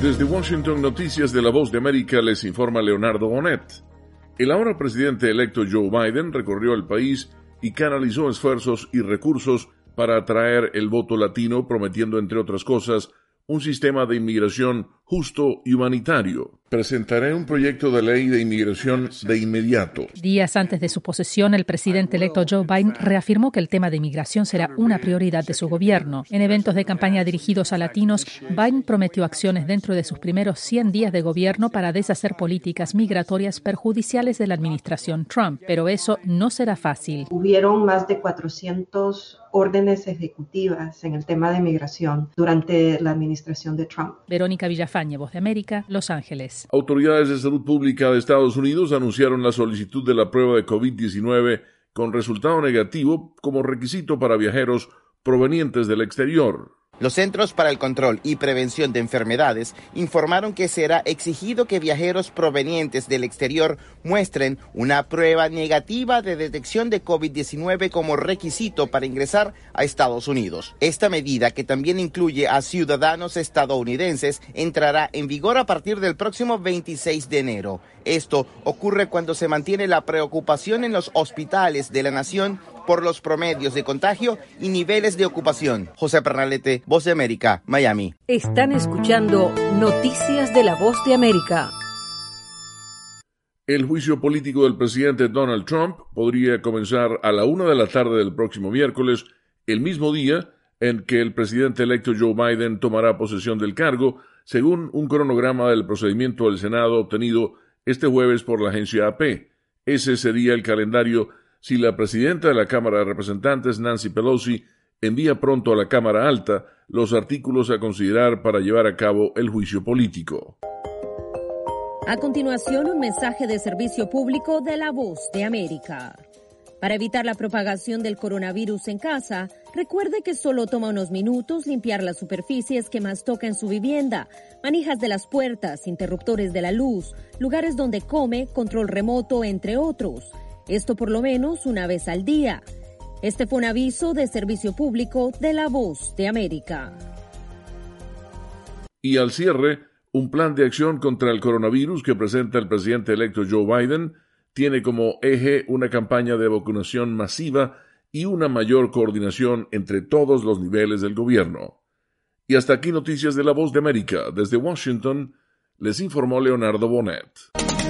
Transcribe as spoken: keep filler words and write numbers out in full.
Desde Washington, Noticias de la Voz de América, les informa Leonardo Bonet. El ahora presidente electo Joe Biden recorrió el país y canalizó esfuerzos y recursos para atraer el voto latino, prometiendo, entre otras cosas, un sistema de inmigración justo y humanitario. Presentaré un proyecto de ley de inmigración de inmediato. Días antes de su posesión, el presidente electo Joe Biden reafirmó que el tema de inmigración será una prioridad de su gobierno. En eventos de campaña dirigidos a latinos, Biden prometió acciones dentro de sus primeros cien días de gobierno para deshacer políticas migratorias perjudiciales de la administración Trump. Pero eso no será fácil. Hubieron más de cuatrocientas órdenes ejecutivas en el tema de migración durante la administración de Trump. Verónica Villafañe, Voz de América, Los Ángeles. Autoridades de salud pública de Estados Unidos anunciaron la solicitud de la prueba de COVID diecinueve con resultado negativo como requisito para viajeros provenientes del exterior. Los Centros para el Control y Prevención de Enfermedades informaron que será exigido que viajeros provenientes del exterior muestren una prueba negativa de detección de COVID diecinueve como requisito para ingresar a Estados Unidos. Esta medida, que también incluye a ciudadanos estadounidenses, entrará en vigor a partir del próximo veintiséis de enero. Esto ocurre cuando se mantiene la preocupación en los hospitales de la nación por los promedios de contagio y niveles de ocupación. José Pernalete, Voz de América, Miami. Están escuchando Noticias de la Voz de América. El juicio político del presidente Donald Trump podría comenzar a la una de la tarde del próximo miércoles, el mismo día en que el presidente electo Joe Biden tomará posesión del cargo, según un cronograma del procedimiento del Senado obtenido este jueves por la agencia A P. Ese sería el calendario si la presidenta de la Cámara de Representantes, Nancy Pelosi, envía pronto a la Cámara Alta los artículos a considerar para llevar a cabo el juicio político. A continuación, un mensaje de servicio público de la Voz de América. Para evitar la propagación del coronavirus en casa, recuerde que solo toma unos minutos limpiar las superficies que más toca en su vivienda, manijas de las puertas, interruptores de la luz, lugares donde come, control remoto, entre otros. Esto por lo menos una vez al día. Este fue un aviso de servicio público de la Voz de América. Y al cierre, un plan de acción contra el coronavirus que presenta el presidente electo Joe Biden tiene como eje una campaña de vacunación masiva y una mayor coordinación entre todos los niveles del gobierno. Y hasta aquí Noticias de la Voz de América. Desde Washington, les informó Leonardo Bonet.